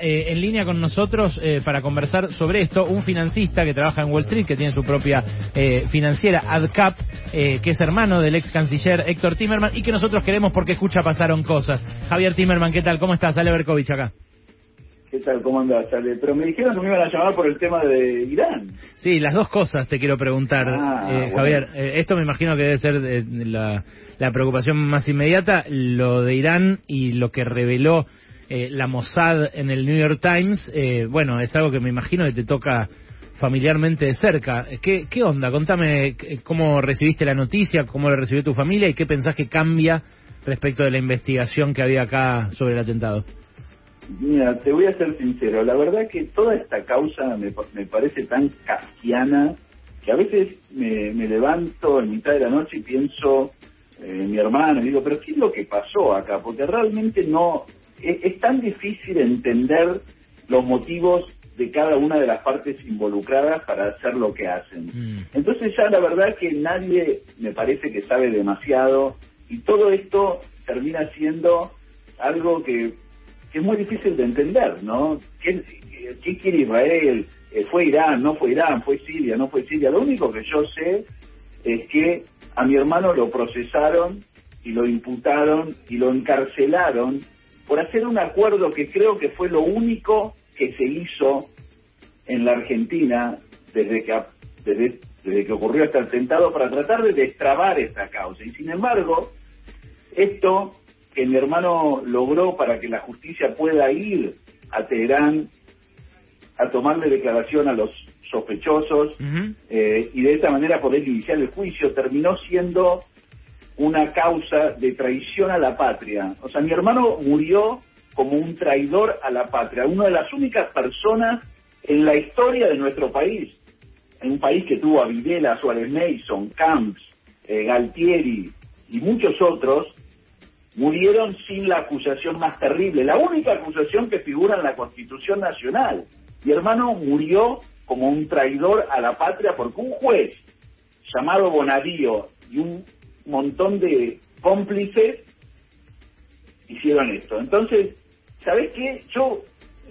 en línea con nosotros para conversar sobre esto un financista que trabaja en Wall Street, que tiene su propia financiera, AdCap, que es hermano del ex canciller Héctor Timerman y que nosotros queremos porque escucha Pasaron Cosas. Javier Timerman, ¿qué tal? ¿Cómo estás? Ale Berkovich acá. ¿Qué tal? ¿Cómo andás, Ale? Pero me dijeron que me iban a llamar por el tema de Irán. Sí, las dos cosas te quiero preguntar, bueno. Javier. Esto me imagino que debe ser la preocupación más inmediata, lo de Irán y lo que reveló la Mossad en el New York Times. Bueno, es algo que me imagino que te toca familiarmente de cerca. ¿Qué onda? Contame cómo recibiste la noticia, cómo la recibió tu familia y qué pensás que cambia respecto de la investigación que había acá sobre el atentado. Mira, te voy a ser sincero, la verdad que toda esta causa me parece tan kafkiana que a veces me levanto en mitad de la noche y pienso en mi hermano y digo, pero ¿qué es lo que pasó acá? Porque realmente no, es tan difícil entender los motivos de cada una de las partes involucradas para hacer lo que hacen. Entonces ya la verdad que nadie me parece que sabe demasiado y todo esto termina siendo algo que es muy difícil de entender, ¿no? ¿Qué quiere Israel? ¿Fue Irán? ¿No fue Irán? ¿Fue Siria? ¿No fue Siria? Lo único que yo sé es que a mi hermano lo procesaron y lo imputaron y lo encarcelaron por hacer un acuerdo que creo que fue lo único que se hizo en la Argentina desde que ocurrió este atentado para tratar de destrabar esta causa. Y sin embargo, esto que mi hermano logró para que la justicia pueda ir a Teherán a tomarle declaración a los sospechosos y de esta manera poder iniciar el juicio, terminó siendo una causa de traición a la patria. O sea, mi hermano murió como un traidor a la patria, una de las únicas personas en la historia de nuestro país, en un país que tuvo a Videla, Suárez Mason, Camps, Galtieri y muchos otros, murieron sin la acusación más terrible, la única acusación que figura en la Constitución Nacional. Mi hermano murió como un traidor a la patria porque un juez llamado Bonadío y un montón de cómplices hicieron esto. Entonces, ¿sabés qué? Yo,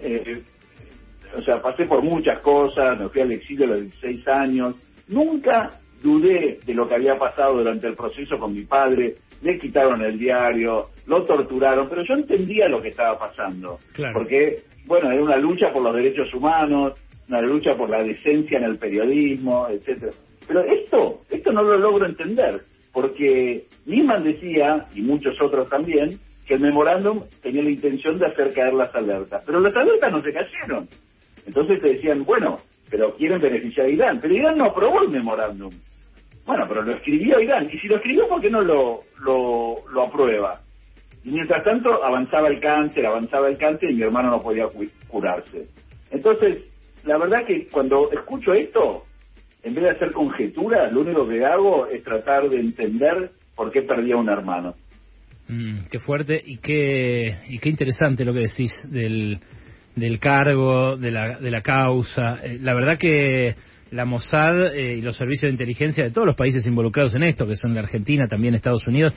pasé por muchas cosas, me fui al exilio a los 16 años, nunca dudé de lo que había pasado durante el proceso con mi padre, le quitaron el diario, lo torturaron, pero yo entendía lo que estaba pasando, claro. Porque, bueno, era una lucha por los derechos humanos, una lucha por la decencia en el periodismo, etcétera. Pero esto no lo logro entender, porque Niman decía, y muchos otros también, que el memorándum tenía la intención de hacer caer las alertas, pero las alertas no se cayeron. Entonces te decían, bueno, pero quieren beneficiar a Irán, pero Irán no aprobó el memorándum. Bueno, pero lo escribió Irán, y si lo escribió, ¿por qué no lo aprueba? Y mientras tanto avanzaba el cáncer, y mi hermano no podía curarse. Entonces, la verdad que cuando escucho esto, en vez de hacer conjeturas, lo único que hago es tratar de entender por qué perdía un hermano. Qué fuerte y qué interesante lo que decís del cargo, de la causa. La verdad que la Mossad y los servicios de inteligencia de todos los países involucrados en esto, que son la Argentina, también Estados Unidos,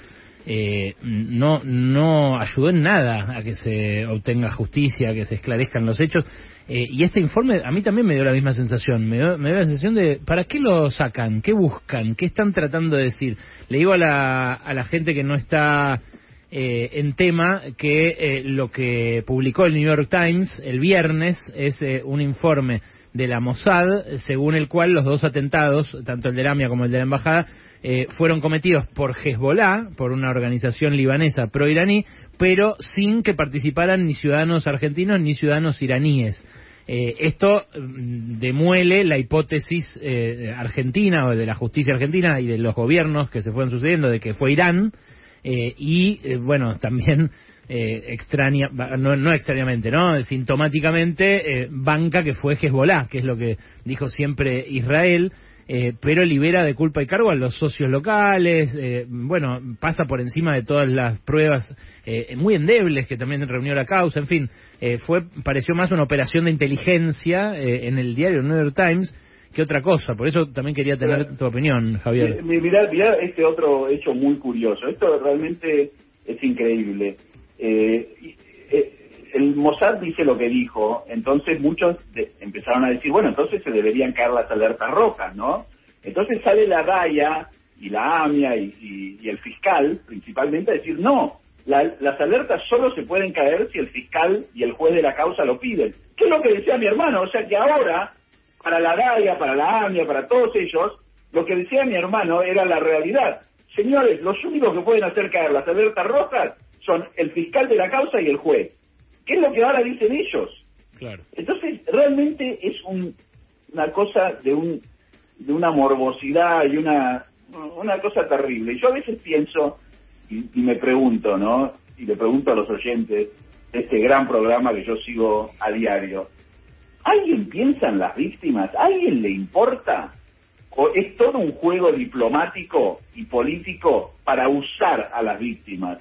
no ayudó en nada a que se obtenga justicia, a que se esclarezcan los hechos. Y este informe a mí también me dio la misma sensación. Me dio la sensación de ¿para qué lo sacan? ¿Qué buscan? ¿Qué están tratando de decir? Le digo a la gente que no está en tema que lo que publicó el New York Times el viernes es un informe de la Mossad, según el cual los dos atentados, tanto el de la AMIA como el de la embajada, fueron cometidos por Hezbollah, por una organización libanesa pro-iraní, pero sin que participaran ni ciudadanos argentinos ni ciudadanos iraníes. Esto demuele la hipótesis argentina o de la justicia argentina y de los gobiernos que se fueron sucediendo de que fue Irán, bueno, también extraña, no extrañamente, ¿no? Sintomáticamente banca que fue Hezbollah, que es lo que dijo siempre Israel, pero libera de culpa y cargo a los socios locales, bueno, pasa por encima de todas las pruebas muy endebles que también reunió la causa, en fin, pareció más una operación de inteligencia en el diario New York Times que otra cosa, por eso también quería tener tu opinión, Javier. Mirá este otro hecho muy curioso, esto realmente es increíble. El el Mossad dice lo que dijo, entonces muchos empezaron a decir, bueno, entonces se deberían caer las alertas rojas, ¿no? Entonces sale la DAIA y la AMIA y el fiscal, principalmente, a decir, no, las alertas solo se pueden caer si el fiscal y el juez de la causa lo piden. ¿Qué es lo que decía mi hermano? O sea que ahora, para la DAIA, para la AMIA, para todos ellos, lo que decía mi hermano era la realidad. Señores, los únicos que pueden hacer caer las alertas rojas son el fiscal de la causa y el juez. ¿Qué es lo que ahora dicen ellos? Claro. Entonces, realmente es una cosa de una morbosidad y una cosa terrible. Y yo a veces pienso y me pregunto, ¿no? Y le pregunto a los oyentes de este gran programa que yo sigo a diario. ¿Alguien piensa en las víctimas? ¿A alguien le importa? ¿O es todo un juego diplomático y político para usar a las víctimas?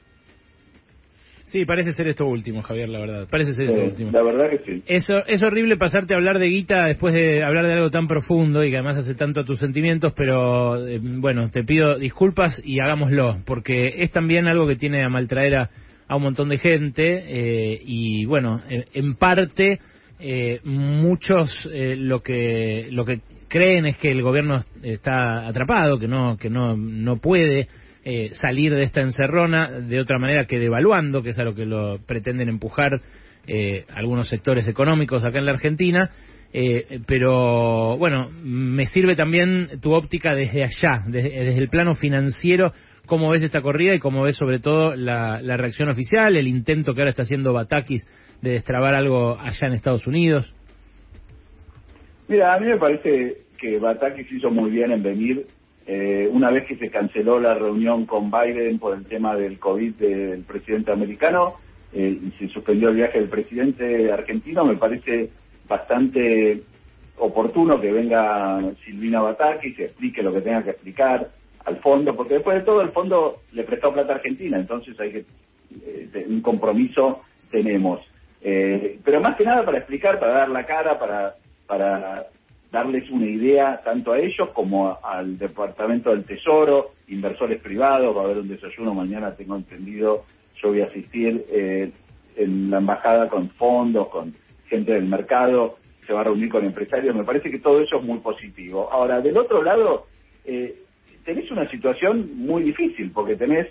Sí, parece ser esto último, Javier, la verdad. Parece ser esto último. La verdad que sí. Es horrible pasarte a hablar de guita después de hablar de algo tan profundo y que además hace tanto a tus sentimientos, pero bueno, te pido disculpas y hagámoslo, porque es también algo que tiene a maltraer a un montón de gente y bueno, en parte muchos lo que creen es que el gobierno está atrapado, que no puede salir de esta encerrona de otra manera que devaluando, que es a lo que lo pretenden empujar algunos sectores económicos acá en la Argentina, pero bueno, me sirve también tu óptica desde allá, desde el plano financiero, cómo ves esta corrida y cómo ves sobre todo la reacción oficial, el intento que ahora está haciendo Batakis de destrabar algo allá en Estados Unidos. Mira, a mí me parece que Batakis hizo muy bien en venir. Una vez que se canceló la reunión con Biden por el tema del COVID del presidente americano y se suspendió el viaje del presidente argentino, me parece bastante oportuno que venga Silvina Batakis y se explique lo que tenga que explicar al fondo, porque después de todo el fondo le prestó plata a Argentina, entonces hay que un compromiso tenemos. Pero más que nada para explicar, para dar la cara, para darles una idea tanto a ellos como al Departamento del Tesoro, inversores privados. Va a haber un desayuno mañana, tengo entendido, yo voy a asistir en la embajada con fondos, con gente del mercado, se va a reunir con empresarios. Me parece que todo eso es muy positivo. Ahora, del otro lado, tenés una situación muy difícil, porque tenés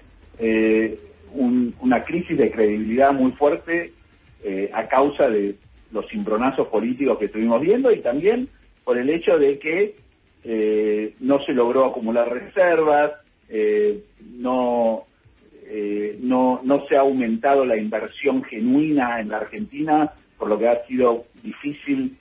una crisis de credibilidad muy fuerte a causa de los cimbronazos políticos que estuvimos viendo y también por el hecho de que no se logró acumular reservas, no se ha aumentado la inversión genuina en la Argentina, por lo que ha sido difícil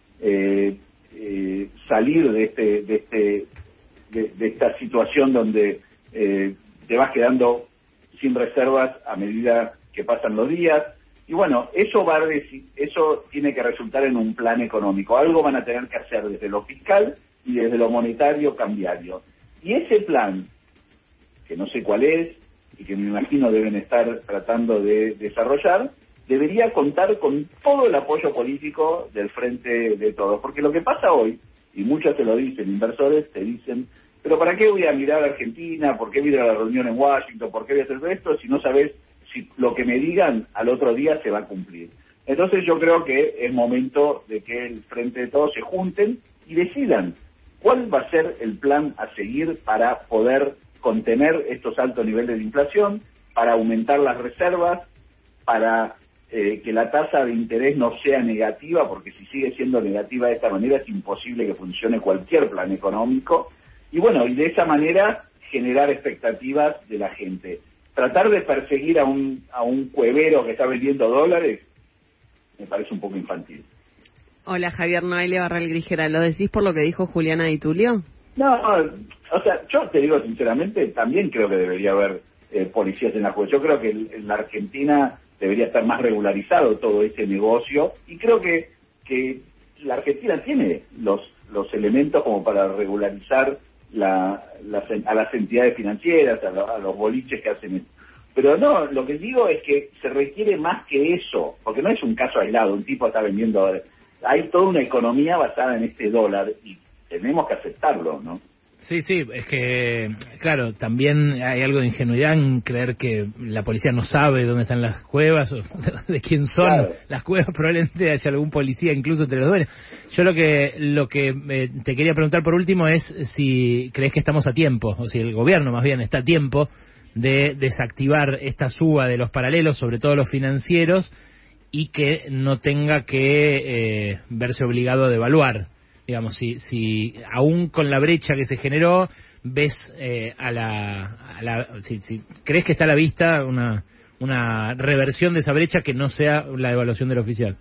salir de esta situación donde te vas quedando sin reservas a medida que pasan los días. Y bueno, eso tiene que resultar en un plan económico. Algo van a tener que hacer desde lo fiscal y desde lo monetario cambiario. Y ese plan, que no sé cuál es, y que me imagino deben estar tratando de desarrollar, debería contar con todo el apoyo político del Frente de Todos. Porque lo que pasa hoy, y muchos te lo dicen, inversores te dicen, pero ¿para qué voy a mirar a Argentina? ¿Por qué voy a ir a la reunión en Washington? ¿Por qué voy a hacer esto si no sabes si lo que me digan al otro día se va a cumplir? Entonces yo creo que es momento de que el Frente de Todos se junten y decidan cuál va a ser el plan a seguir para poder contener estos altos niveles de inflación, para aumentar las reservas, para que la tasa de interés no sea negativa, porque si sigue siendo negativa de esta manera es imposible que funcione cualquier plan económico, y bueno, y de esa manera generar expectativas de la gente. Tratar de perseguir a un cuevero que está vendiendo dólares me parece un poco infantil. Hola, Javier, Noelia Barral Grijera. ¿Lo decís por lo que dijo Juliana Di Tulio? No, o sea, yo te digo sinceramente, también creo que debería haber policías en la juez. Yo creo que en la Argentina debería estar más regularizado todo este negocio y creo que la Argentina tiene los elementos como para regularizar a las entidades financieras, a los boliches que hacen esto. Pero no, lo que digo es que se requiere más que eso, porque no es un caso aislado, un tipo está vendiendo, hay toda una economía basada en este dólar y tenemos que aceptarlo, ¿no? Sí, sí, es que, claro, también hay algo de ingenuidad en creer que la policía no sabe dónde están las cuevas o de quién son las cuevas. Probablemente haya algún policía incluso entre los dueños. Yo lo que te quería preguntar por último es si crees que estamos a tiempo, o si el gobierno más bien está a tiempo de desactivar esta suba de los paralelos, sobre todo los financieros, y que no tenga que verse obligado a devaluar. Digamos, si aún con la brecha que se generó, ves si crees que está a la vista una reversión de esa brecha que no sea la devaluación del oficial.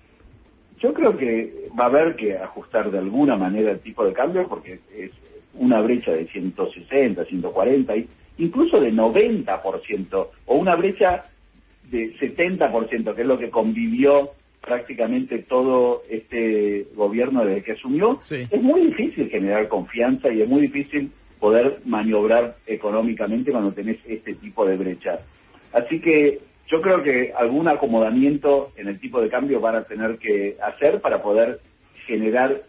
Yo creo que va a haber que ajustar de alguna manera el tipo de cambio, porque es una brecha de 160, 140, incluso de 90%, o una brecha de 70%, que es lo que convivió prácticamente todo este gobierno desde que asumió. Sí. Es muy difícil generar confianza y es muy difícil poder maniobrar económicamente cuando tenés este tipo de brecha. Así que yo creo que algún acomodamiento en el tipo de cambio van a tener que hacer para poder generar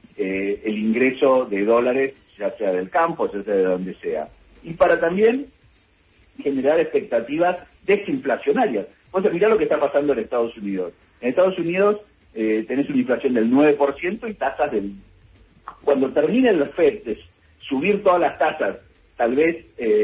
el ingreso de dólares, ya sea del campo, ya sea de donde sea. Y para también generar expectativas desinflacionarias. O sea, mirá lo que está pasando en Estados Unidos. En Estados Unidos tenés una inflación del 9% y tasas del... Cuando termine el FED de subir todas las tasas, tal vez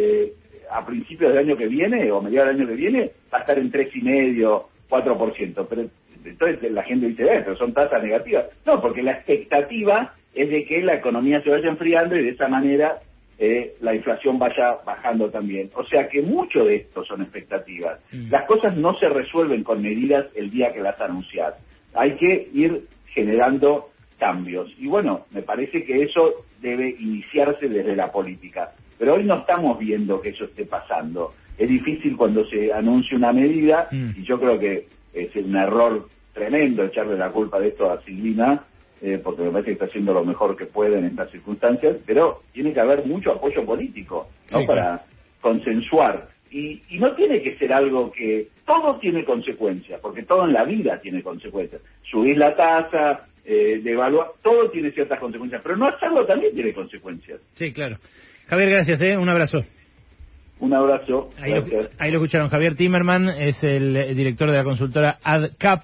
a principios del año que viene o a mediados del año que viene, va a estar en 3,5%, 4%. Pero entonces la gente dice, pero son tasas negativas. No, porque la expectativa es de que la economía se vaya enfriando y de esa manera la inflación vaya bajando también. O sea que mucho de esto son expectativas. Las cosas no se resuelven con medidas el día que las anuncias. Hay que ir generando cambios. Y bueno, me parece que eso debe iniciarse desde la política. Pero hoy no estamos viendo que eso esté pasando. Es difícil cuando se anuncia una medida, y yo creo que es un error tremendo echarle la culpa de esto a Silvina, porque me parece que está haciendo lo mejor que puede en estas circunstancias, pero tiene que haber mucho apoyo político, ¿no? Sí, para consensuar. Y no tiene que ser algo que... Todo tiene consecuencias, porque todo en la vida tiene consecuencias. Subir la tasa, devaluar, todo tiene ciertas consecuencias, pero no hacerlo también tiene consecuencias. Sí, claro. Javier, gracias, un abrazo. Un abrazo. Ahí lo escucharon. Javier Timmerman es el director de la consultora AdCap,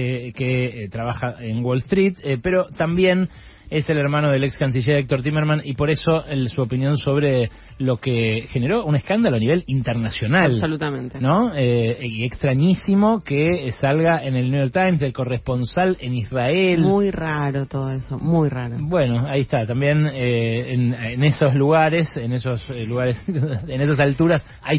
que trabaja en Wall Street, pero también es el hermano del ex canciller Héctor Timmerman, y por eso su opinión sobre lo que generó un escándalo a nivel internacional. Absolutamente. ¿No? Y extrañísimo que salga en el New York Times del corresponsal en Israel. Muy raro todo eso, muy raro. Bueno, ahí está. También en esos lugares, en esas alturas, hay